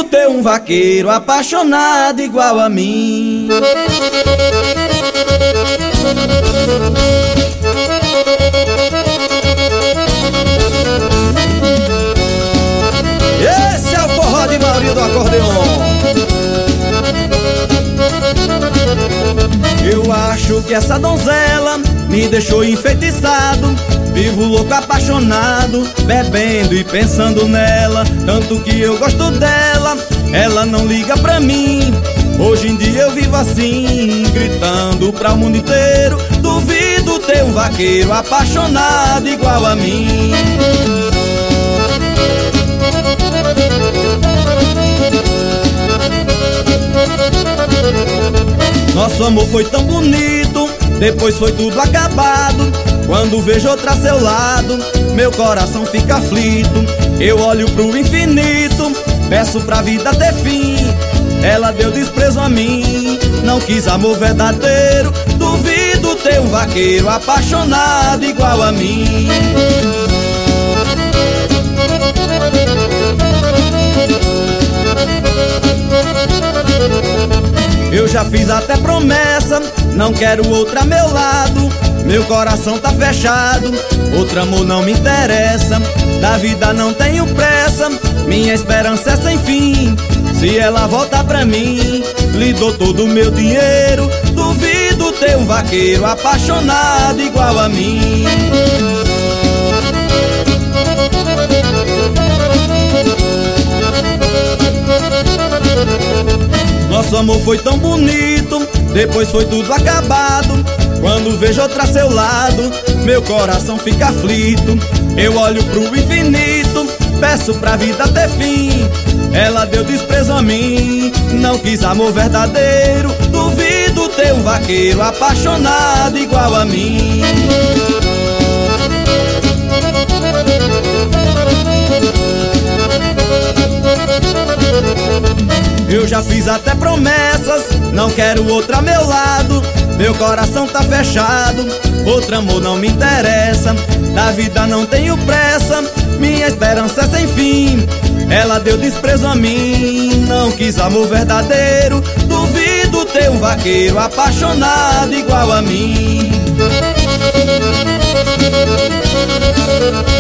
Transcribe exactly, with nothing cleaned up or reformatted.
ter um vaqueiro apaixonado igual a mim. Esse é o forró de Maurinho do acordeon. Eu acho que essa donzela me deixou enfeitiçado, vivo louco apaixonado, bebendo e pensando nela. Tanto que eu gosto dela, ela não liga pra mim. Hoje em dia eu vivo assim, gritando pra o mundo inteiro: duvido ter um vaqueiro apaixonado igual a mim. Nosso amor foi tão bonito, depois foi tudo acabado. Quando vejo outra a seu lado, meu coração fica aflito. Eu olho pro infinito, peço pra vida ter fim. Ela deu desprezo a mim, não quis amor verdadeiro. Duvido ter um vaqueiro apaixonado igual a mim. Eu já fiz até promessa, não quero outra a meu lado. Meu coração tá fechado, outro amor não me interessa. Da vida não tenho pressa, minha esperança é sem fim. Se ela voltar pra mim, lhe dou todo o meu dinheiro. Duvido ter um vaqueiro apaixonado igual a mim. Nosso amor foi tão bonito, depois foi tudo acabado. Quando vejo outra a seu lado, meu coração fica aflito. Eu olho pro infinito, peço pra vida ter fim. Ela deu desprezo a mim, não quis amor verdadeiro. Duvido ter um vaqueiro apaixonado igual a mim. Eu já fiz até promessas, não quero outra a meu lado. Meu coração tá fechado, outro amor não me interessa. Da vida não tenho pressa, minha esperança é sem fim. Ela deu desprezo a mim, não quis amor verdadeiro. Duvido ter um vaqueiro apaixonado igual a mim.